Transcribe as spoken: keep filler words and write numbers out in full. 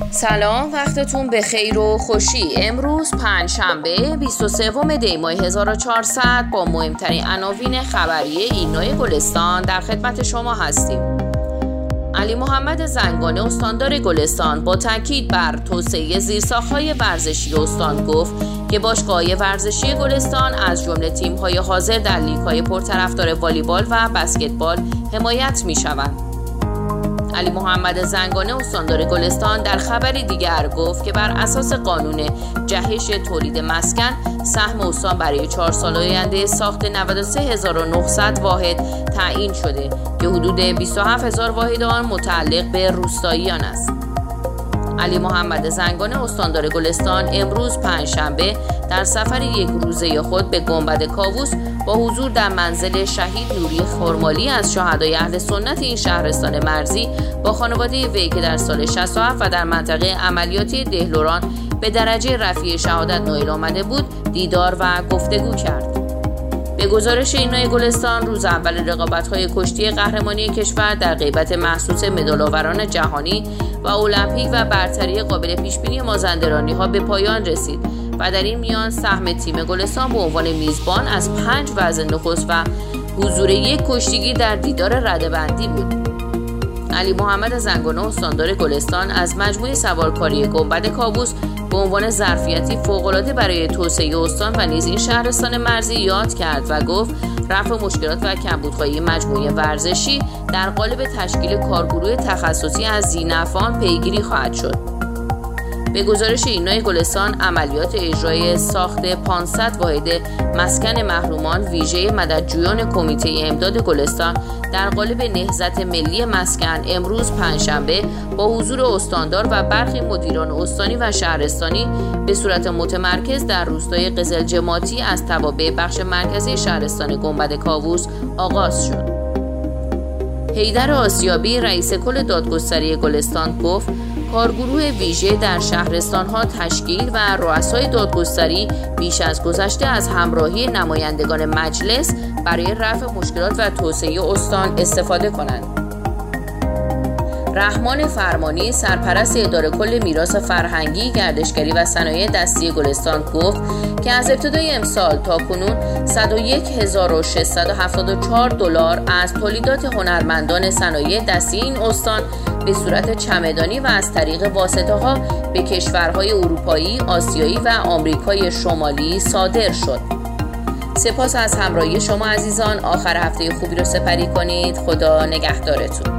سلام، وقتتون بخیر و خوشی. امروز پنجشنبه بیست و سوم دی ماه هزار و چهارصد با مهمترین عناوین خبری اینای گلستان در خدمت شما هستیم. علی محمد زنگانه استاندار گلستان با تاکید بر توسعه زیرساخت‌های ورزشی استان گفت که باشگاه‌های ورزشی گلستان از جمله تیم‌های حاضر در لیگ‌های پرطرفدار والیبال و بسکتبال حمایت می‌شوند. علی محمد زنگانه استاندار گلستان در خبری دیگر گفت که بر اساس قانون جهش تولید مسکن سهم استان برای چهار سال آینده ساخت نود و سه هزار و نهصد واحد تعیین شده که حدود بیست و هفت هزار واحد آن متعلق به روستاییان است. علی محمد زنگانه استاندار گلستان امروز پنجشنبه در سفر یک روزه خود به گنبد کاووس با حضور در منزل شهید نوری خرمالی از شهدای اهل سنت این شهرستان مرزی با خانواده وی که در سال شصت و هفت و در منطقه عملیاتی دهلوران به درجه رفیع شهادت نائل آمده بود دیدار و گفتگو کرد. به گزارش اینای گلستان روز اول رقابت‌های کشتی قهرمانی کشور در غیبت مخصوص مدال‌آوران جهانی و المپیک و برتری قابل پیشبینی مازندرانی‌ها به پایان رسید و در این میان سهم تیم گلستان به عنوان میزبان از پنج وزن نخست و حضور یک کشتیگیر در دیدار رده‌بندی بود. علی محمد زنگانه استاندار گلستان از مجموعه سوارکاری گنبد کاووس به عنوان ظرفیتی فوق‌العاده برای توسعه استان و نیز این شهرستان مرزی یاد کرد و گفت رفع مشکلات و کمبودهای مجموعه ورزشی در قالب تشکیل کارگروه تخصصی از ذی‌نفعان پیگیری خواهد شد. به گزارش اینای گلستان عملیات اجرای ساخت پانصد واحد مسکن محرومان ویژه مددجویان کمیته امداد گلستان در قالب نهضت ملی مسکن امروز پنجشنبه با حضور استاندار و برخی مدیران استانی و شهرستانی به صورت متمرکز در روستای قزلجماتی از توابع بخش مرکزی شهرستان گنبد کاووس آغاز شد. حیدر آسیابی رئیس کل دادگستری گلستان گفت کارگروه ویژه در شهرستان‌ها تشکیل و رؤسای دادگستری بیش از گذشته از همراهی نمایندگان مجلس برای رفع مشکلات و توسعه استان استفاده کنند. رحمان فرمانی سرپرست اداره کل میراث فرهنگی، گردشگری و صنایع دستی گلستان گفت که از ابتدای امسال تا کنون صد و یک هزار و ششصد و هفتاد و چهار دلار از تولیدات هنرمندان صنایع دستی این استان به صورت چمدانی و از طریق واسطه‌ها به کشورهای اروپایی، آسیایی و آمریکای شمالی صادر شد. سپاس از همراهی شما عزیزان. آخر هفته خوبی رو سپری کنید. خدا نگهدارتون.